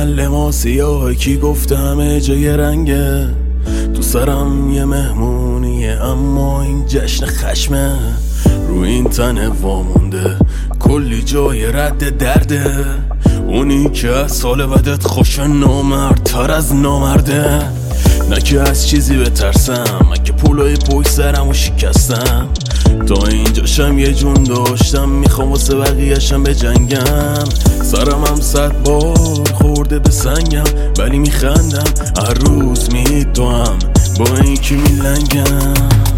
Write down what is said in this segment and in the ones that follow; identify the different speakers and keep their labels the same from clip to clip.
Speaker 1: معلم سیاه کی گفته همه جای رنگه. تو سرم یه مهمونیه اما این جشن خشمه. رو این تنه وامونده کلی جای رد درده. اونی که از سال بدت خوش نامردتر از نامرده. نه که از چیزی بترسم، من که پولای پشت سرم و شکستم. تا اینجاشم یه جون داشتم، میخوام واسه بقیه‌شم بجنگم. سرم هم 100 بار خورده به سنگم ولی میخندم. هر روز میدوام با این که میلنگم.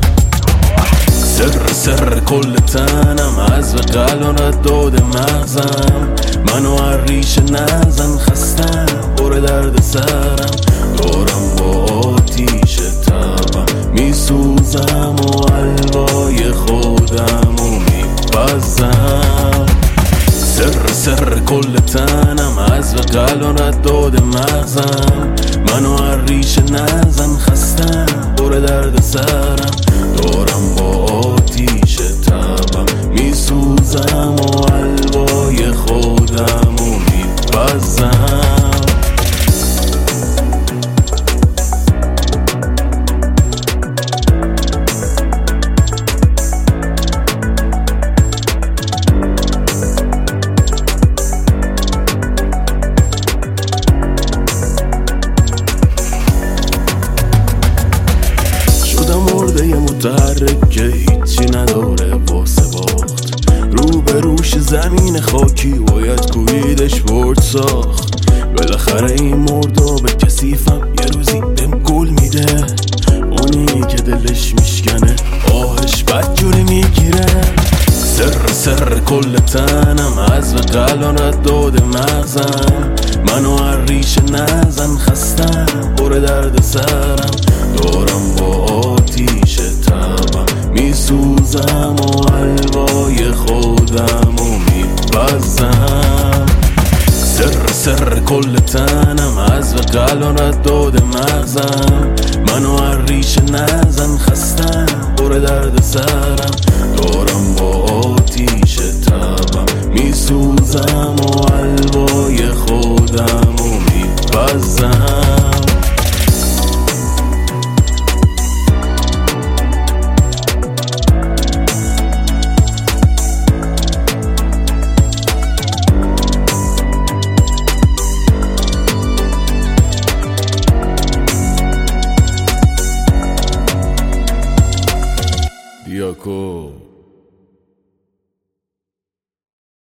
Speaker 1: سر کل تنم از به قلانت داده مغزم. منو هر ریشه نزن خستم بره درد سرم. دارم با آتیش تبم میسوزم و حلوای خودم و میپزم. سر کل تنم از به قلانت داده مغزم. منو هر ریشه نزن خستم بره درد سرم. دارم با آتیش تبم میسوزم و حلوای خودم و میپزم. یه متحرک که هیچی نداره واسه باخت. رو به روش زمین خاکی باید کویدش برد ساخت. بالاخره این مرداب کثیفم یه روزی بهم گل میده. اونی که دلش میشکنه آهش بدجوری میگیره. سر کل تنم از به قلانت داده مغزم. منو هر ریشه نزن خستم بره درد سرم. دارم با آتیش تبم میسوزم و حلوای خودم و میپزم. سر کل تنم از به قلانت داده مغزم. منو هر ریشه نزن خستم بره درد سرم. دارم با آتیش تبم میسوزم و حلوای خودم و میپزم. Yoko.